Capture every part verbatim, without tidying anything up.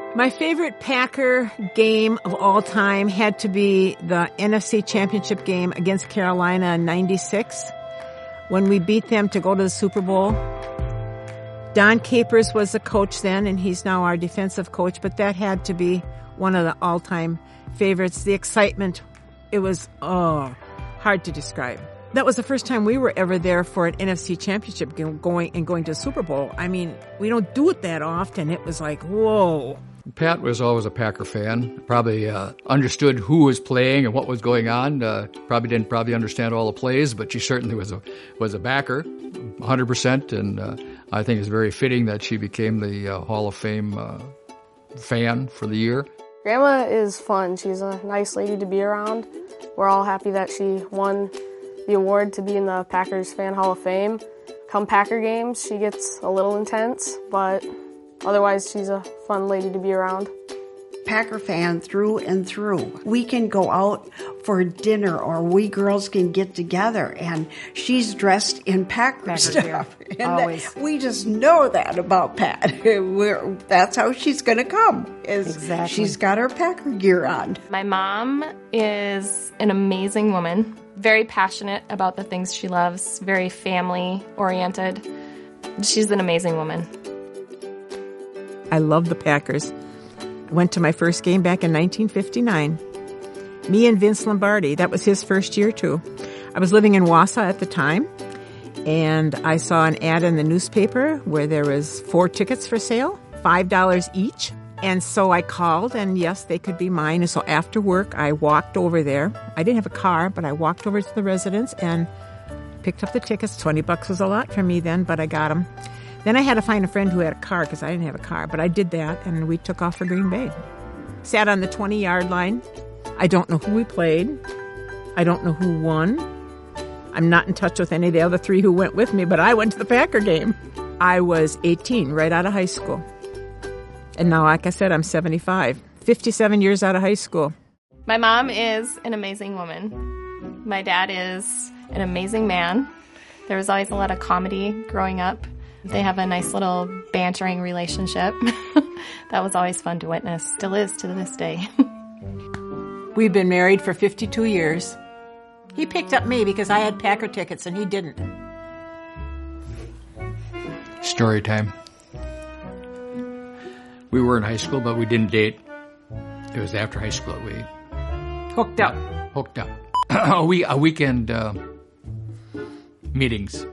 My favorite Packer game of all time had to be the N F C Championship game against Carolina in ninety-six when we beat them to go to the Super Bowl. Don Capers was the coach then, and he's now our defensive coach, but that had to be one of the all-time favorites. The excitement, it was, oh, hard to describe. That was the first time we were ever there for an N F C Championship game going and going to the Super Bowl. I mean, we don't do it that often. It was like, whoa. Pat was always a Packer fan, probably uh, understood who was playing and what was going on. Uh, probably didn't probably understand all the plays, but she certainly was a was a backer, one hundred percent. And uh, I think it's very fitting that she became the uh, Hall of Fame uh, fan for the year. Grandma is fun. She's a nice lady to be around. We're all happy that she won the award to be in the Packers Fan Hall of Fame. Come Packer games, she gets a little intense, but otherwise, she's a fun lady to be around. Packer fan through and through. We can go out for dinner or we girls can get together and she's dressed in Packer, Packer stuff. And always. That, we just know that about Pat. We're, that's how she's going to come. Is exactly. She's got her Packer gear on. My mom is an amazing woman, very passionate about the things she loves, very family oriented. She's an amazing woman. I love the Packers. I went to my first game back in nineteen fifty-nine. Me and Vince Lombardi, that was his first year too. I was living in Wausau at the time, and I saw an ad in the newspaper where there was four tickets for sale, five dollars each. And so I called, and yes, they could be mine. And so after work, I walked over there. I didn't have a car, but I walked over to the residence and picked up the tickets. twenty bucks was a lot for me then, but I got them. Then I had to find a friend who had a car because I didn't have a car, but I did that, and we took off for Green Bay. Sat on the twenty-yard line. I don't know who we played. I don't know who won. I'm not in touch with any of the other three who went with me, but I went to the Packer game. I was eighteen, right out of high school. And now, like I said, I'm seventy-five, fifty-seven years out of high school. My mom is an amazing woman. My dad is an amazing man. There was always a lot of comedy growing up. They have a nice little bantering relationship. That was always fun to witness. Still is to this day. We've been married for fifty-two years. He picked up me because I had Packer tickets and he didn't. Story time. We were in high school, but we didn't date. It was after high school that we hooked up. Hooked up. a, week, a weekend uh, meetings.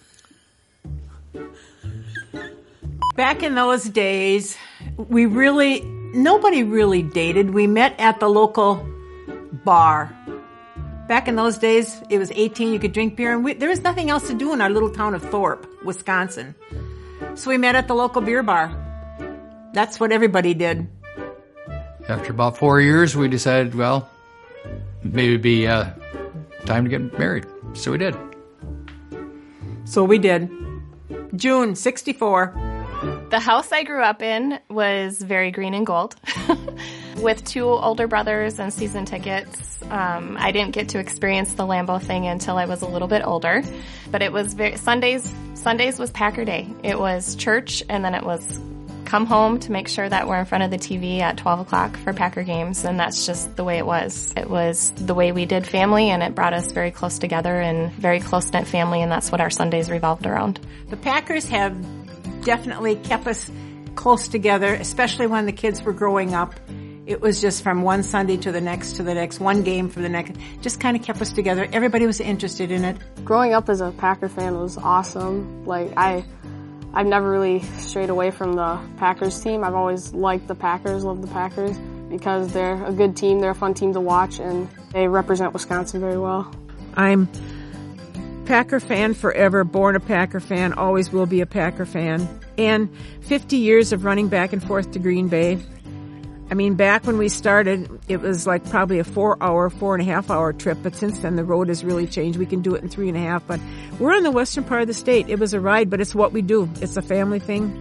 Back in those days, we really, nobody really dated. We met at the local bar. Back in those days, it was eighteen, you could drink beer, and we, there was nothing else to do in our little town of Thorpe, Wisconsin. So we met at the local beer bar. That's what everybody did. After about four years, we decided, well, maybe it'd be uh, time to get married. So we did. So we did. June, sixty-four. The house I grew up in was very green and gold. With two older brothers and season tickets, um, I didn't get to experience the Lambeau thing until I was a little bit older. But it was very, Sundays, Sundays was Packer Day. It was church, and then it was come home to make sure that we're in front of the T V at twelve o'clock for Packer games, and that's just the way it was. It was the way we did family, and it brought us very close together and very close-knit family, and that's what our Sundays revolved around. The Packers have definitely kept us close together, especially when the kids were growing up. It was just from one Sunday to the next to the next, one game for the next. Just kind of kept us together. Everybody was interested in it. Growing up as a Packer fan was awesome. Like, I, I've never really strayed away from the Packers team. I've always liked the Packers, loved the Packers, because they're a good team, they're a fun team to watch, and they represent Wisconsin very well. I'm Packer fan forever, born a Packer fan, always will be a Packer fan. And fifty years of running back and forth to Green Bay. I mean, back when we started, it was like probably a four-hour, four-and-a-half-hour trip, but since then the road has really changed. We can do it in three and a half, but we're in the western part of the state. It was a ride, but it's what we do. It's a family thing.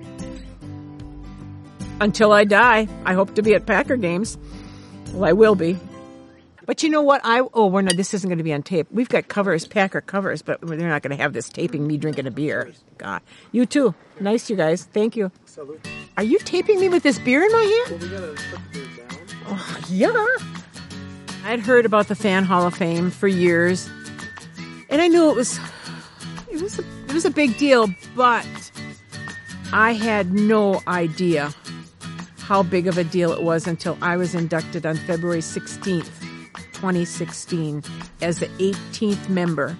Until I die, I hope to be at Packer games. Well, I will be. But you know what? I oh, we're not, this isn't going to be on tape. We've got covers, Packer covers, but they're not going to have this taping me drinking a beer. God, you too. Nice, you guys. Thank you. Salute. Are you taping me with this beer in my hand? Well, we gotta put the beer down. Oh, yeah. I'd heard about the Fan Hall of Fame for years, and I knew it was it was a, it was a big deal, but I had no idea how big of a deal it was until I was inducted on February sixteenth, twenty sixteen, as the eighteenth member.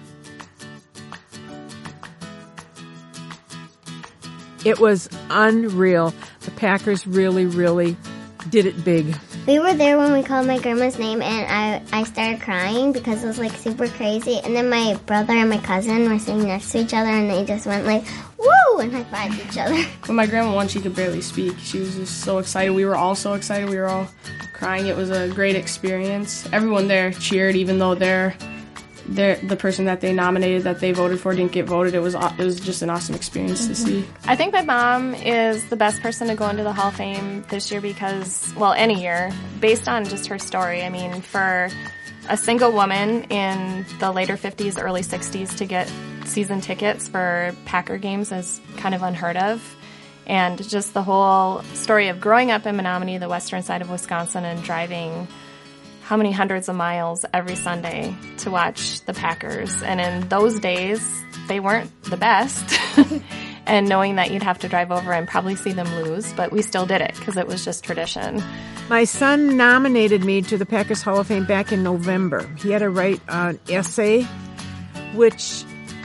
It was unreal. The Packers really, really did it big. We were there when we called my grandma's name, and I, I started crying because it was, like, super crazy. And then my brother and my cousin were sitting next to each other, and they just went, like, woo, and high-fived each other. When my grandma won, she could barely speak. She was just so excited. We were all so excited. We were all crying. It was a great experience. Everyone there cheered, even though they're, they're the person that they nominated, that they voted for, didn't get voted. It was it was just an awesome experience mm-hmm. to see. I think my mom is the best person to go into the Hall of Fame this year because, well, any year, based on just her story. I mean, for a single woman in the later fifties, early sixties to get season tickets for Packer games is kind of unheard of. And just the whole story of growing up in Menominee, the western side of Wisconsin, and driving how many hundreds of miles every Sunday to watch the Packers. And in those days, they weren't the best. And knowing that you'd have to drive over and probably see them lose, but we still did it because it was just tradition. My son nominated me to the Packers Hall of Fame back in November. He had to write an essay, which,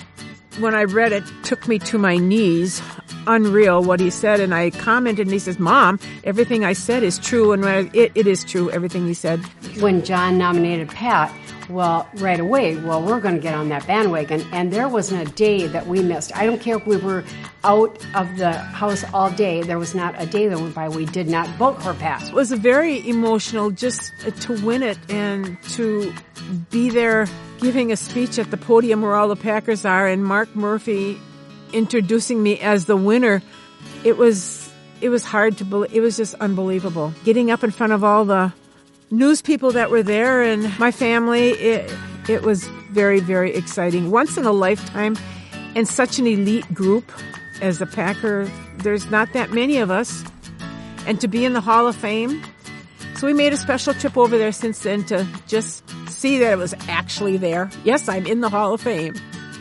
when I read it, took me to my knees. Unreal what he said, and I commented, and he says, Mom, everything I said is true, and when I, it, it is true, everything he said. When John nominated Pat, well, right away, well, we're going to get on that bandwagon, and there wasn't a day that we missed. I don't care if we were out of the house all day, there was not a day that went by we did not vote for Pat. It was very emotional just to win it and to be there giving a speech at the podium where all the Packers are, and Mark Murphy introducing me as the winner. It was it was hard to believe. It was just unbelievable. Getting up in front of all the news people that were there and my family, it it was very, very exciting. Once in a lifetime, and such an elite group as a Packer. There's not that many of us. And to be in the Hall of Fame. So we made a special trip over there since then to just see that it was actually there. Yes, I'm in the Hall of Fame.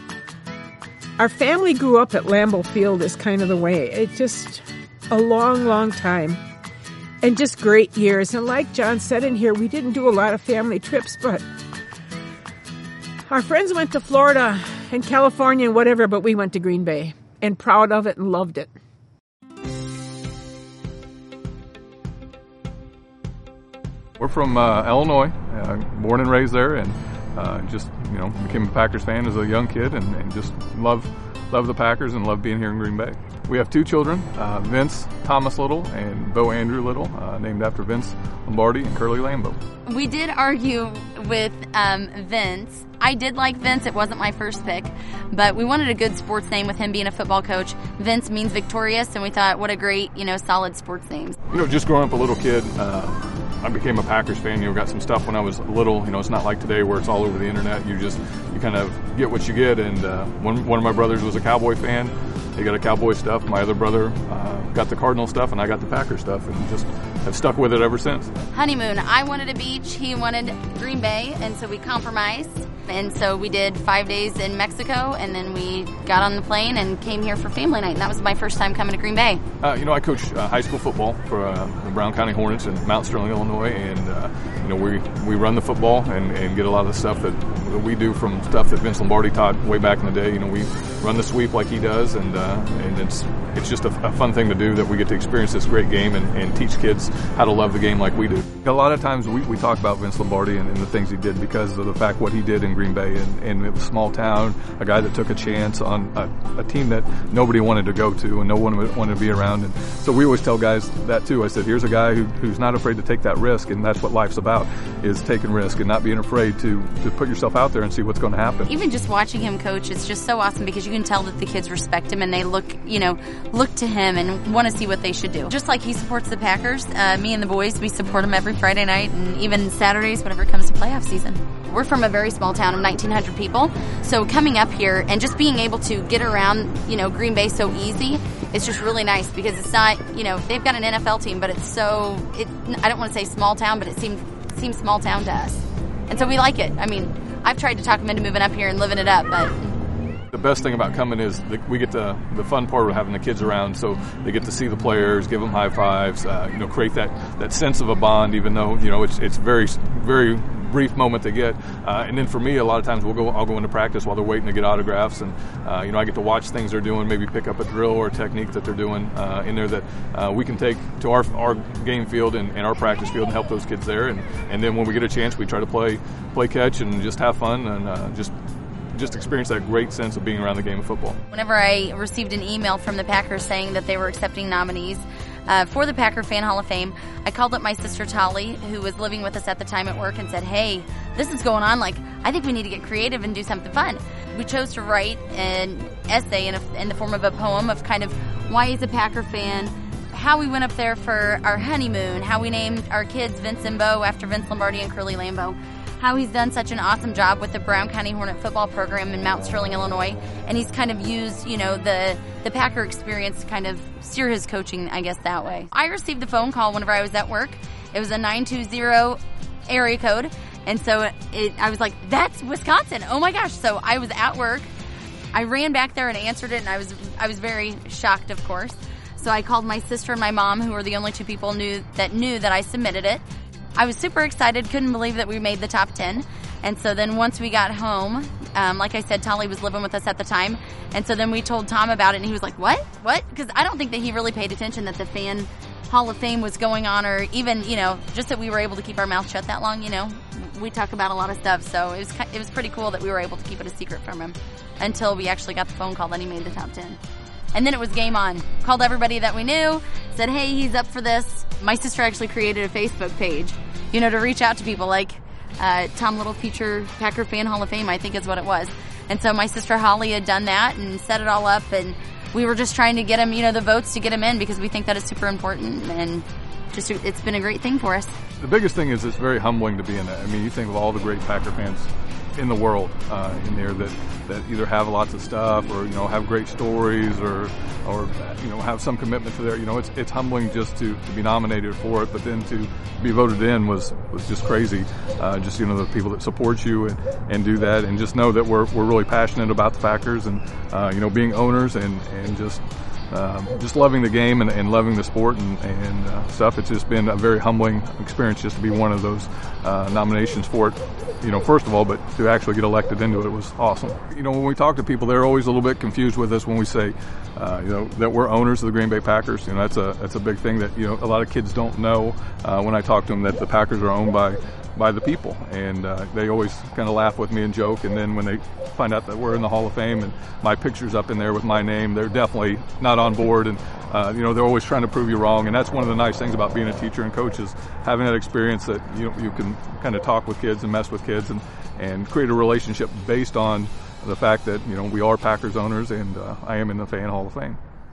Our family grew up at Lambeau Field is kind of the way. It just a long, long time. And just great years. And like John said in here, we didn't do a lot of family trips, but our friends went to Florida and California and whatever, but we went to Green Bay and proud of it and loved it. We're from uh, Illinois, uh, born and raised there, and Uh, just, you know, became a Packers fan as a young kid and, and just love love the Packers and love being here in Green Bay. We have two children, uh, Vince Thomas Little and Bo Andrew Little, uh, named after Vince Lombardi and Curly Lambeau. We did argue with um, Vince. I did like Vince. It wasn't my first pick, but we wanted a good sports name with him being a football coach. Vince means victorious, and we thought, what a great, you know, solid sports name. You know, just growing up a little kid, uh, I became a Packers fan. You know, got some stuff when I was little. You know, it's not like today where it's all over the internet. You just, you kind of get what you get. And uh, one, one of my brothers was a Cowboy fan. He got a Cowboy stuff. My other brother uh, got the Cardinal stuff, and I got the Packers stuff, and just have stuck with it ever since. Honeymoon. I wanted a beach. He wanted Green Bay, and so we compromised. And so we did five days in Mexico, and then we got on the plane and came here for family night. And that was my first time coming to Green Bay. Uh, you know, I coach uh, high school football for uh, the Brown County Hornets in Mount Sterling, Illinois, and uh, you know we we run the football and, and get a lot of the stuff that, that we do from stuff that Vince Lombardi taught way back in the day. You know, we run the sweep like he does, and uh, and it's it's just a, a fun thing to do that we get to experience this great game and, and teach kids how to love the game like we do. A lot of times we, we talk about Vince Lombardi and, and the things he did because of the fact what he did in Green Bay, and, and it was a small town, a guy that took a chance on a, a team that nobody wanted to go to and no one wanted to be around. And so we always tell guys that too. I said, here's a guy who, who's not afraid to take that risk, and that's what life's about, is taking risk and not being afraid to, to put yourself out there and see what's going to happen. Even just watching him coach, it's just so awesome because you can tell that the kids respect him and they look, you know, look to him and want to see what they should do. Just like he supports the Packers, uh, me and the boys, we support him every Friday night and even Saturdays whenever it comes to playoff season. We're from a very small town of nineteen hundred people, so coming up here and just being able to get around, you know, Green Bay so easy, it's just really nice because it's not, you know, they've got an N F L team, but it's so, it, I don't want to say small town, but it seems, it seems small town to us. And so we like it. I mean, I've tried to talk them into moving up here and living it up, but... The best thing about coming is that we get the the fun part of having the kids around, so they get to see the players, give them high fives, uh, you know, create that, that sense of a bond, even though, you know, it's it's very, very brief moment to get. Uh, and then for me, a lot of times we'll go, I'll go into practice while they're waiting to get autographs, and uh, you know, I get to watch things they're doing, maybe pick up a drill or a technique that they're doing uh, in there that uh, we can take to our our game field and, and our practice field and help those kids there. And, and then when we get a chance, we try to play play catch and just have fun and uh, just. just experience that great sense of being around the game of football. Whenever I received an email from the Packers saying that they were accepting nominees uh, for the Packer Fan Hall of Fame, I called up my sister Tolly, who was living with us at the time at work, and said, hey, this is going on. Like, I think we need to get creative and do something fun. We chose to write an essay in, a, in the form of a poem of kind of why he's a Packer fan, how we went up there for our honeymoon, how we named our kids Vince and Bo after Vince Lombardi and Curly Lambeau, how he's done such an awesome job with the Brown County Hornet football program in Mount Sterling, Illinois, and he's kind of used, you know, the the Packer experience to kind of steer his coaching, I guess, that way. I received a phone call whenever I was at work. It was a nine two zero area code, and so it, I was like, that's Wisconsin. Oh my gosh. So I was at work. I ran back there and answered it, and I was I was very shocked, of course. So I called my sister and my mom, who were the only two people knew that knew that I submitted it. I was super excited, couldn't believe that we made the top ten. And so then once we got home, um, like I said, Tolly was living with us at the time. And so then we told Tom about it, and he was like, what? What? Because I don't think that he really paid attention that the Fan Hall of Fame was going on, or even, you know, just that we were able to keep our mouth shut that long, you know. We talk about a lot of stuff, so it was it was pretty cool that we were able to keep it a secret from him until we actually got the phone call that he made the top ten. And then it was game on. Called everybody that we knew, said, hey, he's up for this. My sister actually created a Facebook page, you know, to reach out to people like uh, Tom Little Future Packer Fan Hall of Fame, I think is what it was. And so my sister Holly had done that and set it all up, and we were just trying to get him, you know, the votes to get him in because we think that is super important, and just it's been a great thing for us. The biggest thing is it's very humbling to be in that. I mean, you think of all the great Packer fans in the world uh, in there that, that either have lots of stuff or, you know, have great stories or, or you know, have some commitment to their, you know, it's it's humbling just to, to be nominated for it, but then to be voted in was, was just crazy. Uh, just, you know, the people that support you and, and do that, and just know that we're we're really passionate about the Packers and, uh, you know, being owners and, and just Um, just loving the game and, and loving the sport and, and uh, stuff. It's just been a very humbling experience just to be one of those uh, nominations for it, you know, first of all, but to actually get elected into it, it was awesome. You know, when we talk to people, they're always a little bit confused with us when we say, uh, you know, that we're owners of the Green Bay Packers. You know, that's a that's a big thing that, you know, a lot of kids don't know uh, when I talk to them, that the Packers are owned by by the people, and uh, they always kind of laugh with me and joke, and then when they find out that we're in the Hall of Fame and my picture's up in there with my name, they're definitely not on board, and uh, you know, they're always trying to prove you wrong. And that's one of the nice things about being a teacher and coach, is having that experience that you you can kind of talk with kids and mess with kids and and create a relationship based on the fact that, you know, we are Packers owners, and uh, I am in the Fan Hall of Fame.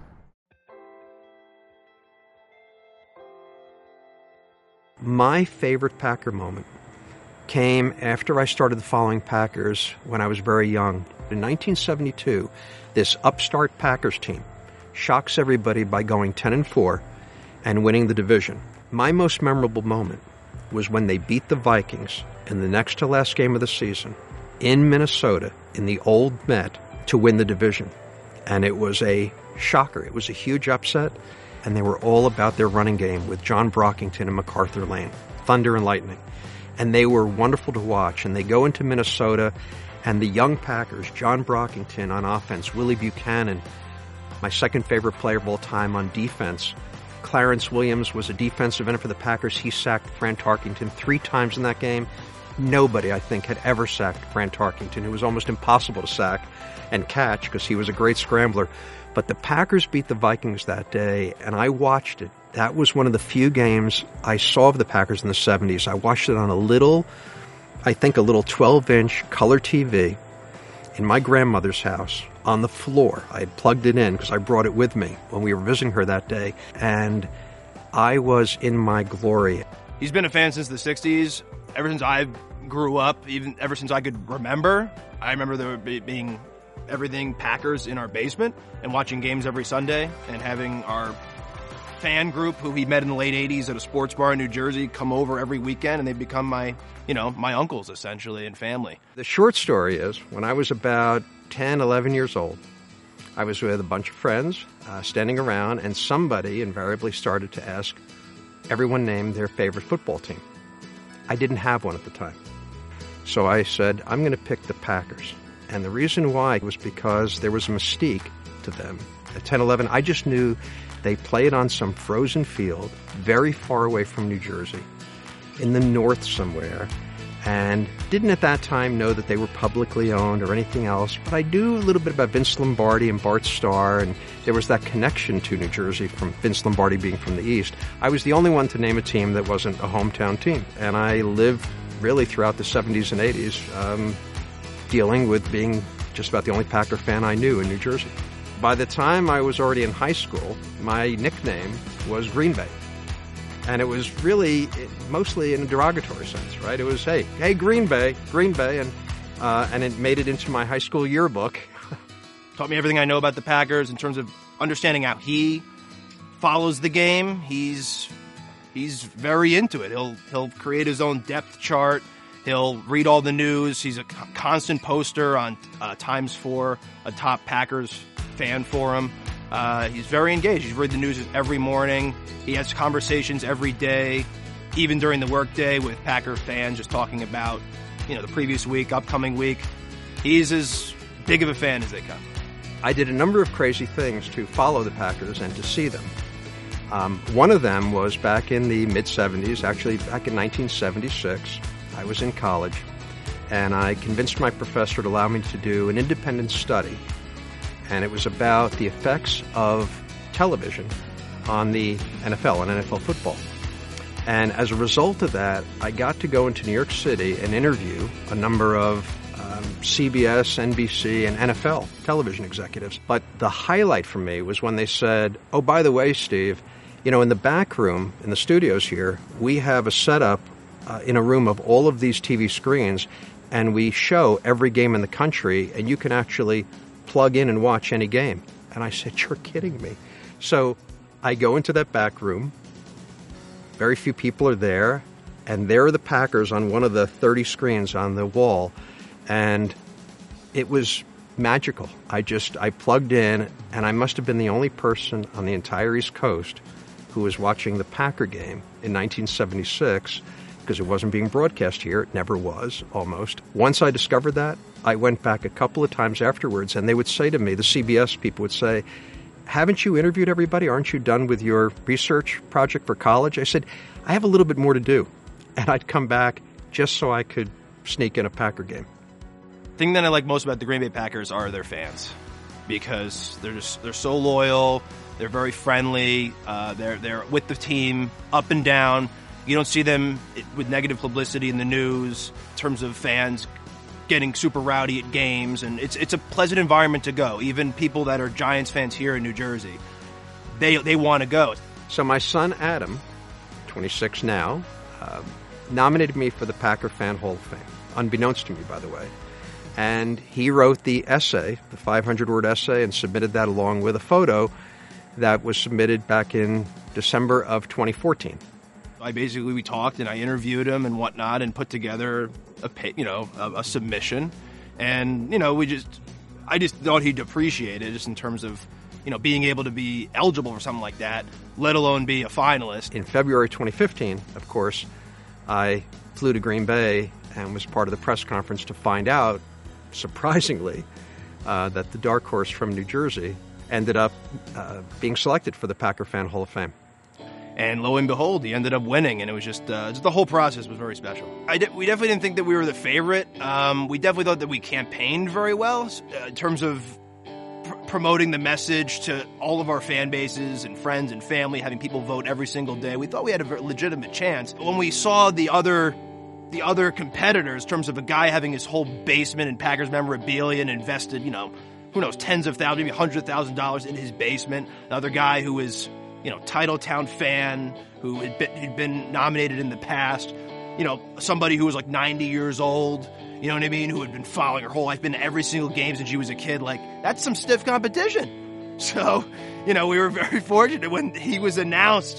My favorite Packer moment came after I started following Packers when I was very young. In nineteen seventy-two, this upstart Packers team shocks everybody by going ten and four and winning the division. My most memorable moment was when they beat the Vikings in the next to last game of the season in Minnesota in the old Met to win the division. And it was a shocker. It was a huge upset, and they were all about their running game with John Brockington and MacArthur Lane, thunder and lightning. And they were wonderful to watch. And they go into Minnesota, and the young Packers, John Brockington on offense, Willie Buchanan, my second favorite player of all time on defense. Clarence Williams was a defensive end for the Packers. He sacked Fran Tarkington three times in that game. Nobody, I think, had ever sacked Fran Tarkington. It was almost impossible to sack and catch because he was a great scrambler. But the Packers beat the Vikings that day, and I watched it. That was one of the few games I saw of the Packers in the seventies. I watched it on a little, I think a little twelve-inch color T V in my grandmother's house on the floor. I had plugged it in because I brought it with me when we were visiting her that day, and I was in my glory. He's been a fan since the sixties, ever since I grew up, even ever since I could remember. I remember there being everything Packers in our basement and watching games every Sunday and having our fan group who he met in the late eighties at a sports bar in New Jersey come over every weekend, and they've become my, you know, my uncles essentially and family. The short story is, when I was about ten, eleven years old, I was with a bunch of friends uh, standing around, and somebody invariably started to ask everyone name their favorite football team. I didn't have one at the time. So I said, I'm going to pick the Packers. And the reason why was because there was a mystique to them. At ten, eleven, I just knew they played on some frozen field very far away from New Jersey, in the north somewhere, and didn't at that time know that they were publicly owned or anything else. But I knew a little bit about Vince Lombardi and Bart Starr, and there was that connection to New Jersey from Vince Lombardi being from the East. I was the only one to name a team that wasn't a hometown team, and I lived really throughout the seventies and eighties um, dealing with being just about the only Packer fan I knew in New Jersey. By the time I was already in high school, my nickname was Green Bay. And it was really mostly in a derogatory sense, right? It was, hey, hey, Green Bay, Green Bay, and uh, and it made it into my high school yearbook. Taught me everything I know about the Packers in terms of understanding how he follows the game. He's he's very into it. He'll he'll create his own depth chart. He'll read all the news. He's a constant poster on uh, Times four, a top Packers fan forum. Uh, he's very engaged. He's read the news every morning. He has conversations every day, even during the workday, with Packer fans, just talking about, you know, the previous week, upcoming week. He's as big of a fan as they come. I did a number of crazy things to follow the Packers and to see them. Um, one of them was back in the mid-seventies, actually back in nineteen seventy-six. I was in college, and I convinced my professor to allow me to do an independent study. And it was about the effects of television on the N F L, on N F L football. And as a result of that, I got to go into New York City and interview a number of um, C B S, N B C, and N F L television executives. But the highlight for me was when they said, oh, by the way, Steve, you know, in the back room, in the studios here, we have a setup uh, in a room of all of these T V screens, and we show every game in the country, and you can actually plug in and watch any game. And I said, you're kidding me. So I go into that back room. Very few people are there. And there are the Packers on one of the thirty screens on the wall. And it was magical. I just, I plugged in, and I must have been the only person on the entire East Coast who was watching the Packer game in nineteen seventy-six, because it wasn't being broadcast here. It never was, almost. Once I discovered that, I went back a couple of times afterwards, and they would say to me, the C B S people would say, haven't you interviewed everybody? Aren't you done with your research project for college? I said, I have a little bit more to do. And I'd come back just so I could sneak in a Packer game. The thing that I like most about the Green Bay Packers are their fans, because they're just, they're so loyal, they're very friendly, uh, they're they're with the team up and down. You don't see them with negative publicity in the news in terms of fans getting super rowdy at games, and it's it's a pleasant environment to go. Even people that are Giants fans here in New Jersey, they they want to go. So my son Adam, twenty-six now, uh, nominated me for the Packer Fan Hall of Fame, unbeknownst to me, by the way. And he wrote the essay, the five hundred word essay, and submitted that along with a photo that was submitted back in December of twenty fourteen. I basically, we talked and I interviewed him and whatnot and put together a, you know, a, a submission. And, you know, we just, I just thought he'd appreciate it just in terms of, you know, being able to be eligible for something like that, let alone be a finalist. In February twenty fifteen, of course, I flew to Green Bay and was part of the press conference to find out, surprisingly, uh, that the dark horse from New Jersey ended up uh, being selected for the Packer Fan Hall of Fame. And lo and behold, he ended up winning, and it was just, uh, just the whole process was very special. I de- we definitely didn't think that we were the favorite. Um, we definitely thought that we campaigned very well uh, in terms of pr- promoting the message to all of our fan bases and friends and family, having people vote every single day. We thought we had a very legitimate chance. When we saw the other the other competitors, in terms of a guy having his whole basement in Packers memorabilia and invested, you know, who knows, tens of thousands, maybe one hundred thousand dollars in his basement. Another guy who is, you know, Titletown fan, who had been, who'd been nominated in the past. you know, somebody who was like ninety years old, you know what I mean, who had been following her whole life, been to every single game since she was a kid. Like, that's some stiff competition. So, you know, we were very fortunate when he was announced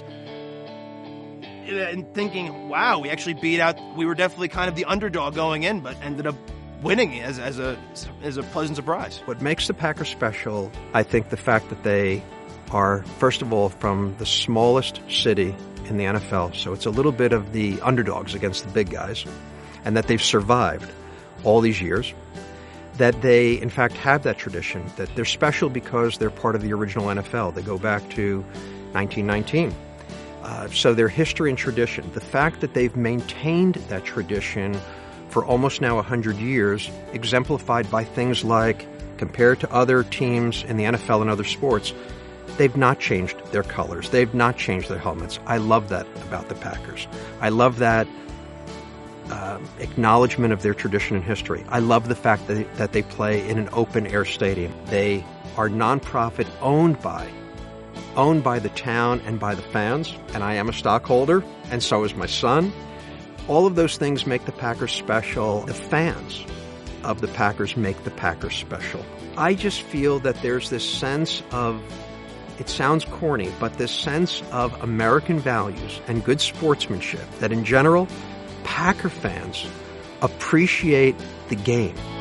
and thinking, wow, we actually beat out, we were definitely kind of the underdog going in, but ended up winning as, as a as a pleasant surprise. What makes the Packers special, I think the fact that they are, first of all, from the smallest city in the N F L, so it's a little bit of the underdogs against the big guys, and that they've survived all these years, that they, in fact, have that tradition, that they're special because they're part of the original N F L. They go back to nineteen nineteen. Uh, so their history and tradition, the fact that they've maintained that tradition for almost now one hundred years, exemplified by things like, compared to other teams in the N F L and other sports, they've not changed their colors. They've not changed their helmets. I love that about the Packers. I love that uh, acknowledgement of their tradition and history. I love the fact that, that they play in an open-air stadium. They are nonprofit, owned by, owned by the town and by the fans, and I am a stockholder, and so is my son. All of those things make the Packers special. The fans of the Packers make the Packers special. I just feel that there's this sense of, it sounds corny, but this sense of American values and good sportsmanship that in general, Packer fans appreciate the game.